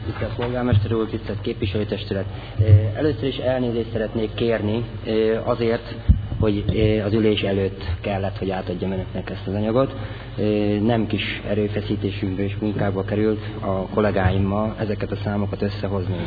Tisztelt polgármester úr, tisztelt képviselőtestület! Először is elnézést szeretnék kérni azért, hogy az ülés előtt kellett, hogy átadjam önöknek ezt az anyagot. Nem kis erőfeszítésünkbe és munkába került a kollégáimmal ezeket a számokat összehozni.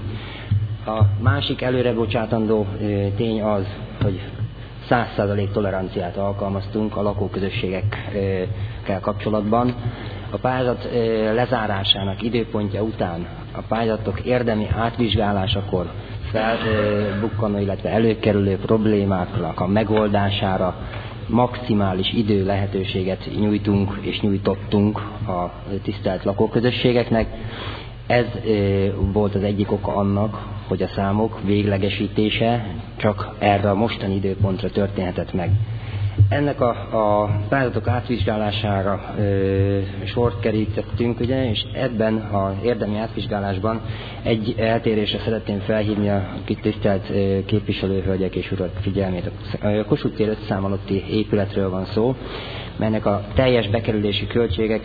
A másik előrebocsátandó tény az, hogy 100% toleranciát alkalmaztunk a lakóközösségekkel kapcsolatban. A pályázat lezárásának időpontja után a pályázatok érdemi átvizsgálásakor felbukkanó, illetve előkerülő problémáknak a megoldására maximális idő lehetőséget nyújtunk és nyújtottunk a tisztelt lakóközösségeknek. Ez volt az egyik oka annak, hogy a számok véglegesítése csak erre a mostani időpontra történhetett meg. Ennek a pályázatok átvizsgálására sort kerítettünk, ugye, és ebben az érdemi átvizsgálásban egy eltérésre szeretném felhívni a tisztelt képviselőhölgyek és urak figyelmét. A Kossuth tér 5 szám alatti épületről van szó, melynek a teljes bekerülési költsége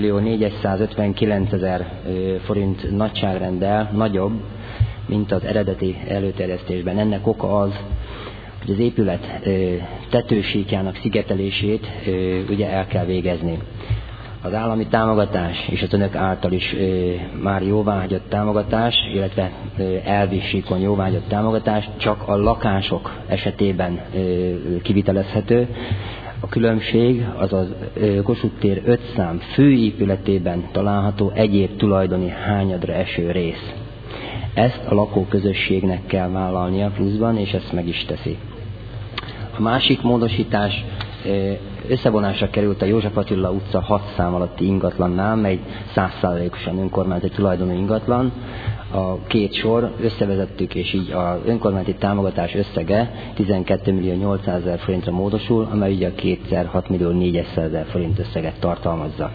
2.459.000 forint nagyságrenddel nagyobb, mint az eredeti előterjesztésben. Ennek oka az, hogy az épület tetősíkjának szigetelését ugye el kell végezni. Az állami támogatás és az önök által is már jóváhagyott támogatás, illetve elvi síkon jóváhagyott támogatás csak a lakások esetében kivitelezhető. A különbség az a Kossuth tér 5 szám főépületében található egyéb tulajdoni hányadra eső rész. Ezt a lakóközösségnek kell vállalnia pluszban, és ezt meg is teszi. A másik módosítás összevonásra került a József Attila utca 6 szám alatti ingatlannál, mely 100%-osan önkormányzati tulajdonú ingatlan. A két sor összevezettük, és így az önkormányzati támogatás összege 12.800.000 forintra módosul, amely ugye a kétszer 6.400.000 forint összeget tartalmazza.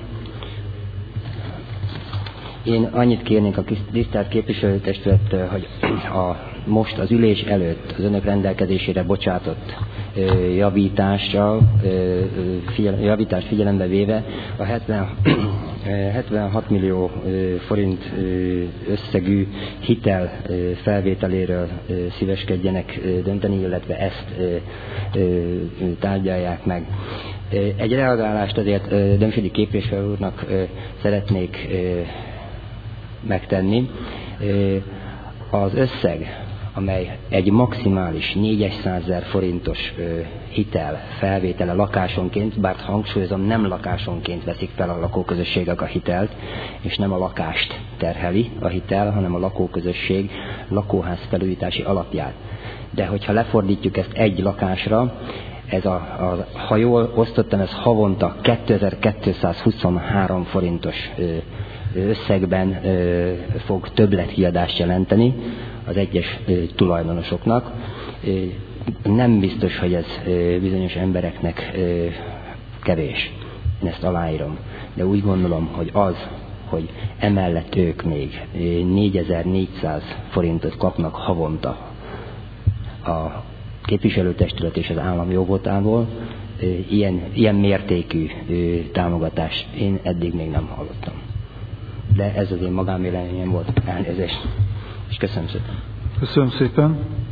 Én annyit kérnék a tisztelt képviselőtestülettől, hogy most az ülés előtt az önök rendelkezésére bocsátott javítást figyelembe véve a 76 millió forint összegű hitel felvételéről szíveskedjenek dönteni, illetve ezt tárgyalják meg. Egy reagálást azért Dömsödi képviselő úrnak szeretnék megtenni. Az összeg, amely egy maximális 400.000 forintos hitel felvétele lakásonként, bár hangsúlyozom, nem lakásonként veszik fel a lakóközösségek a hitelt, és nem a lakást terheli a hitel, hanem a lakóközösség lakóház felújítási alapját. De hogyha lefordítjuk ezt egy lakásra, ez ha jól osztottam, ez havonta 2223 forintos összegben fog többletkiadást jelenteni az egyes tulajdonosoknak. Nem biztos, hogy ez bizonyos embereknek kevés. Én ezt aláírom. De úgy gondolom, hogy az, hogy emellett ők még 4400 forintot kapnak havonta a képviselőtestület és az állam jóvoltából, ilyen mértékű támogatást én eddig még nem hallottam. De ez az én magánvéleményem volt, elnézést. És köszönöm szépen. Köszönöm szépen.